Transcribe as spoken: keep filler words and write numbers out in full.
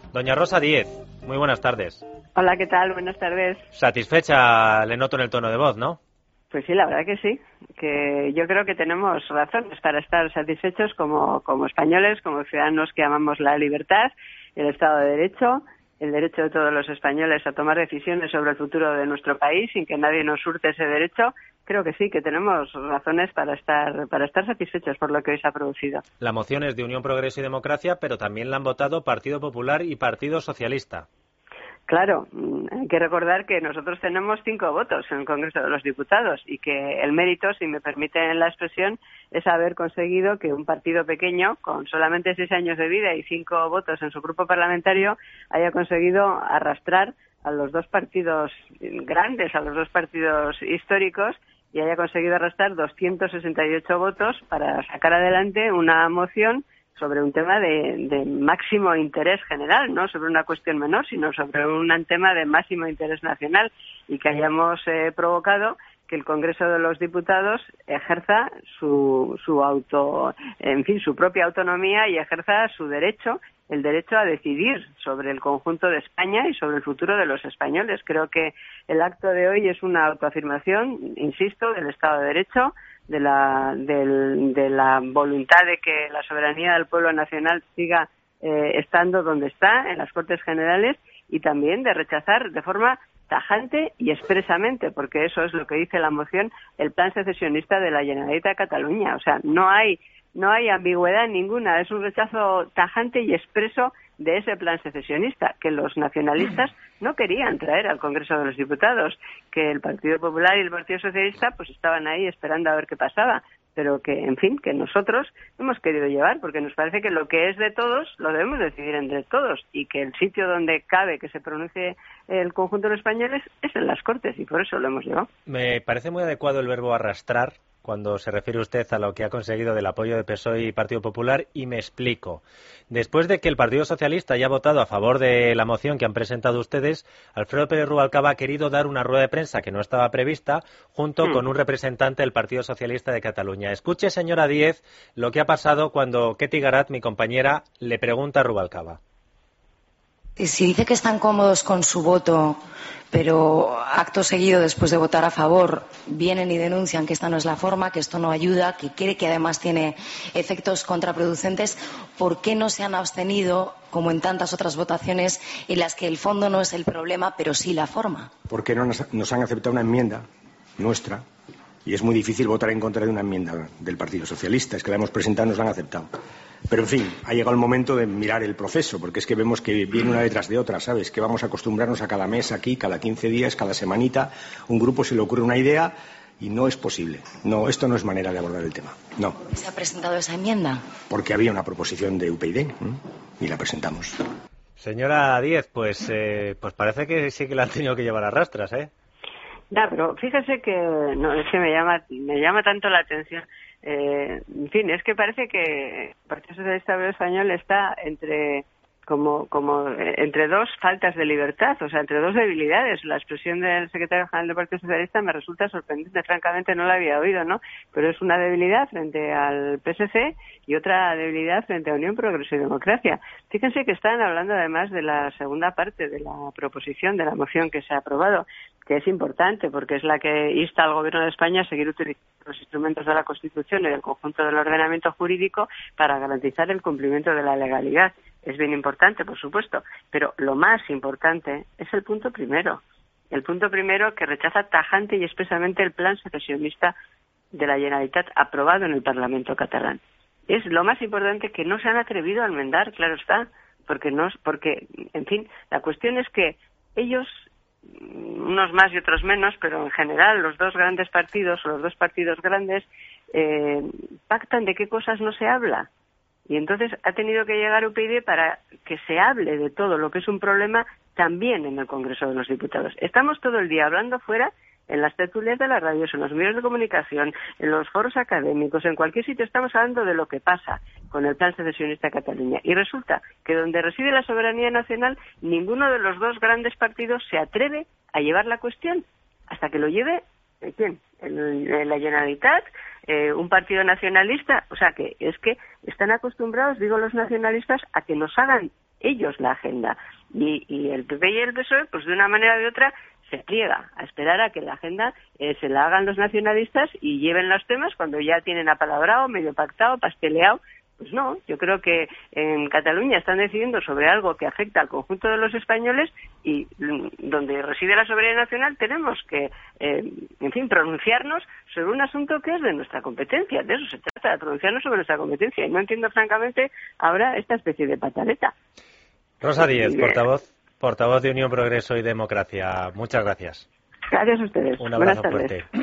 Doña Rosa Díez, muy buenas tardes. Hola, ¿qué tal? Buenas tardes. Satisfecha, le noto en el tono de voz, ¿no? Pues sí, la verdad que sí, que yo creo que tenemos razones para estar satisfechos como, como españoles, como ciudadanos que amamos la libertad, el Estado de Derecho, el derecho de todos los españoles a tomar decisiones sobre el futuro de nuestro país sin que nadie nos hurte ese derecho. Creo que sí, que tenemos razones para estar para estar satisfechos por lo que hoy se ha producido. La moción es de Unión, Progreso y Democracia, pero también la han votado Partido Popular y Partido Socialista. Claro, hay que recordar que nosotros tenemos cinco votos en el Congreso de los Diputados y que el mérito, si me permiten la expresión, es haber conseguido que un partido pequeño, con solamente seis años de vida y cinco votos en su grupo parlamentario, haya conseguido arrastrar a los dos partidos grandes, a los dos partidos históricos, y haya conseguido arrastrar doscientos sesenta y ocho votos para sacar adelante una moción sobre un tema de, de máximo interés general, no sobre una cuestión menor, sino sobre un tema de máximo interés nacional, y que hayamos eh, provocado que el Congreso de los Diputados ejerza su, su auto, en fin, su propia autonomía y ejerza su derecho, el derecho a decidir sobre el conjunto de España y sobre el futuro de los españoles. Creo que el acto de hoy es una autoafirmación, insisto, del Estado de Derecho, de la, del, de la voluntad de que la soberanía del pueblo nacional siga eh, estando donde está, en las Cortes Generales, y también de rechazar de forma tajante y expresamente, porque eso es lo que dice la moción, el plan secesionista de la Generalitat de Cataluña. O sea, no hay no hay ambigüedad ninguna, es un rechazo tajante y expreso de ese plan secesionista que los nacionalistas no querían traer al Congreso de los Diputados, que el Partido Popular y el Partido Socialista pues estaban ahí esperando a ver qué pasaba, pero que, en fin, que nosotros hemos querido llevar, porque nos parece que lo que es de todos lo debemos decidir entre todos, y que el sitio donde cabe que se pronuncie el conjunto de los españoles es en las Cortes, y por eso lo hemos llevado. Me parece muy adecuado el verbo arrastrar cuando se refiere usted a lo que ha conseguido del apoyo de P S O E y Partido Popular, y me explico. Después de que el Partido Socialista haya votado a favor de la moción que han presentado ustedes, Alfredo Pérez Rubalcaba ha querido dar una rueda de prensa que no estaba prevista, junto mm. con un representante del Partido Socialista de Cataluña. Escuche, señora Díez, lo que ha pasado cuando Ketty Garat, mi compañera, le pregunta a Rubalcaba. Si dice que están cómodos con su voto, pero acto seguido, después de votar a favor, vienen y denuncian que esta no es la forma, que esto no ayuda, que cree que además tiene efectos contraproducentes, ¿por qué no se han abstenido, como en tantas otras votaciones, en las que el fondo no es el problema, pero sí la forma? Porque no nos, nos han aceptado una enmienda nuestra, y es muy difícil votar en contra de una enmienda del Partido Socialista. Es que la hemos presentado y nos la han aceptado. Pero, en fin, ha llegado el momento de mirar el proceso, porque es que vemos que viene una detrás de otra, ¿sabes? Que vamos a acostumbrarnos a cada mes aquí, cada quince días, cada semanita, un grupo se le ocurre una idea y no es posible. No, esto no es manera de abordar el tema. No. ¿Se ha presentado esa enmienda? Porque había una proposición de U P y D, ¿eh? Y la presentamos. Señora Díez, pues, eh, pues parece que sí que la han tenido que llevar a rastras, ¿eh? Ya, pero fíjese que no, es que me llama me llama tanto la atención. Eh, en fin, es que parece que el Partido Socialista Obrero Español está entre como como eh, entre dos faltas de libertad, o sea, entre dos debilidades. La expresión del secretario general del Partido Socialista me resulta sorprendente, francamente no la había oído, ¿no? Pero es una debilidad frente al P S C y otra debilidad frente a Unión, Progreso y Democracia. Fíjense que están hablando además de la segunda parte de la proposición, de la moción que se ha aprobado, que es importante porque es la que insta al Gobierno de España a seguir utilizando los instrumentos de la Constitución y del conjunto del ordenamiento jurídico para garantizar el cumplimiento de la legalidad. Es bien importante, por supuesto, pero lo más importante es el punto primero. El punto primero que rechaza tajante y expresamente el plan secesionista de la Generalitat aprobado en el Parlamento catalán. Es lo más importante, que no se han atrevido a enmendar, claro está, porque no, porque, en fin, la cuestión es que ellos, unos más y otros menos, pero en general los dos grandes partidos o los dos partidos grandes eh, pactan de qué cosas no se habla. Y entonces ha tenido que llegar U P y D para que se hable de todo lo que es un problema también en el Congreso de los Diputados. Estamos todo el día hablando fuera, en las tertulias de las radios, en los medios de comunicación, en los foros académicos, en cualquier sitio estamos hablando de lo que pasa con el plan secesionista de Cataluña. Y resulta que donde reside la soberanía nacional, ninguno de los dos grandes partidos se atreve a llevar la cuestión hasta que lo lleve, ¿quién? El, el, la Generalitat, eh, un partido nacionalista. O sea, que es que están acostumbrados, digo los nacionalistas, a que nos hagan ellos la agenda. Y, y el P P y el P S O E, pues de una manera o de otra, se pliega a esperar a que la agenda eh, se la hagan los nacionalistas y lleven los temas cuando ya tienen apalabrado, medio pactado, pasteleado. Pues no, yo creo que en Cataluña están decidiendo sobre algo que afecta al conjunto de los españoles y donde reside la soberanía nacional tenemos que, eh, en fin, pronunciarnos sobre un asunto que es de nuestra competencia. De eso se trata, de pronunciarnos sobre nuestra competencia. Y no entiendo, francamente, ahora esta especie de pataleta. Rosa Díez, portavoz, portavoz de Unión, Progreso y Democracia. Muchas gracias. Gracias a ustedes. Un abrazo Buenas tardes. fuerte.